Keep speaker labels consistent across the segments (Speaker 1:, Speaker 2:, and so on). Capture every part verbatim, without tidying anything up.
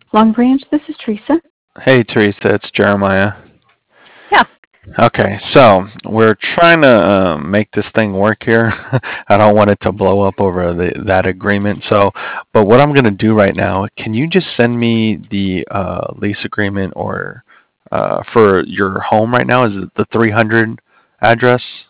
Speaker 1: Long Branch, this is Teresa.
Speaker 2: Hey, Teresa, it's Jeremiah.
Speaker 1: Yeah.
Speaker 2: Okay, so we're trying to uh, make this thing work here. I don't want it to blow up over the, that agreement. So, but what I'm going to do right now, can you just send me the uh, lease agreement or uh, for your home right now? Is it the three hundred address?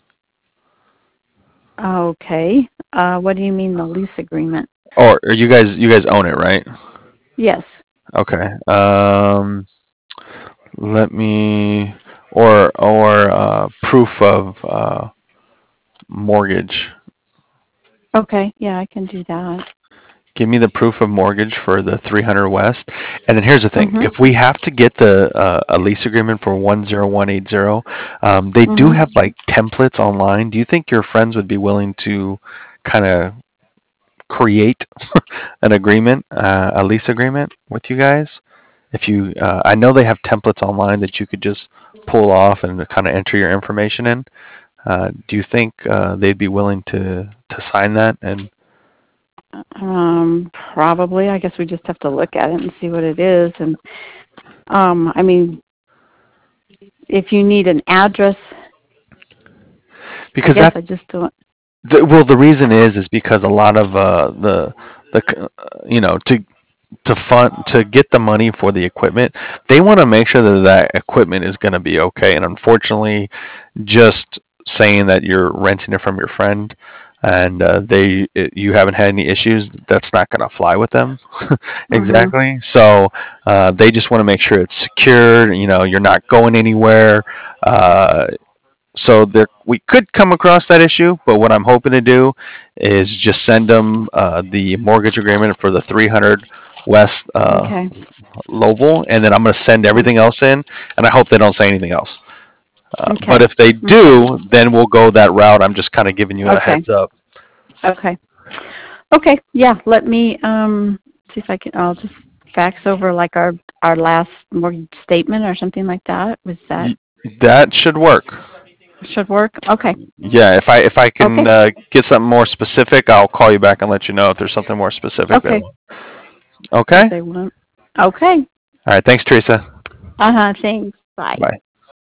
Speaker 1: Okay. Uh, what do you mean the lease agreement?
Speaker 2: Or, or you guys you guys own it, right?
Speaker 1: Yes.
Speaker 2: Okay. Um, let me or or uh, proof of uh, mortgage.
Speaker 1: Okay. Yeah, I can do that.
Speaker 2: Give me the proof of mortgage for the three hundred West. And then here's the thing.
Speaker 1: Mm-hmm.
Speaker 2: If we have to get the uh, a lease agreement for one zero one eight zero, um, they do
Speaker 1: Mm-hmm.
Speaker 2: have like templates online. Do you think your friends would be willing to kind of create an agreement, uh, a lease agreement with you guys? If you, uh, I know they have templates online that you could just pull off and kind of enter your information in. Uh, do you think uh, they'd be willing to to sign that? And
Speaker 1: Um, probably. I guess we just have to look at it and see what it is. And um, I mean, if you need an address, I
Speaker 2: because
Speaker 1: guess
Speaker 2: that
Speaker 1: I just don't.
Speaker 2: The, well, the reason is is because a lot of uh, the the uh, you know to to fund to get the money for the equipment, they want to make sure that that equipment is going to be okay. And unfortunately, just saying that you're renting it from your friend and uh, they it, you haven't had any issues, that's not going to fly with them.
Speaker 1: Mm-hmm.
Speaker 2: Exactly. So uh, they just want to make sure it's secure. You know, you're not going anywhere. Uh, so there, we could come across that issue, but what I'm hoping to do is just send them uh, the mortgage agreement for the three hundred West uh,
Speaker 1: Okay.
Speaker 2: Lowell, and then I'm going to send everything else in, and I hope they don't say anything else. Uh, but
Speaker 1: Okay.
Speaker 2: if they
Speaker 1: Okay.
Speaker 2: do, then we'll go that route. I'm just kind of giving you a
Speaker 1: Okay.
Speaker 2: heads up.
Speaker 1: Okay. Okay. Yeah. Let me um see if I can. I'll just fax over like our our last mortgage statement or something like that. Was that
Speaker 2: Y- That should work.
Speaker 1: should work? Okay.
Speaker 2: Yeah, if I if I can
Speaker 1: Okay.
Speaker 2: uh, get something more specific, I'll call you back and let you know if there's something more specific that.
Speaker 1: Okay.
Speaker 2: Okay.
Speaker 1: That they want. Okay.
Speaker 2: All right. Thanks, Teresa.
Speaker 1: Uh huh. Thanks. Bye.
Speaker 2: Bye.